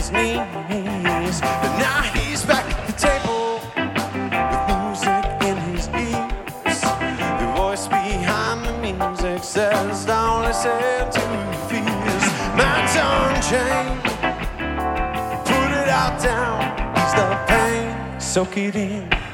his knees. But now he's back at the table with music in his ears. The voice behind the music says, don't listen to your fears. Man's unchained, put it out down, ease the pain, soak it in.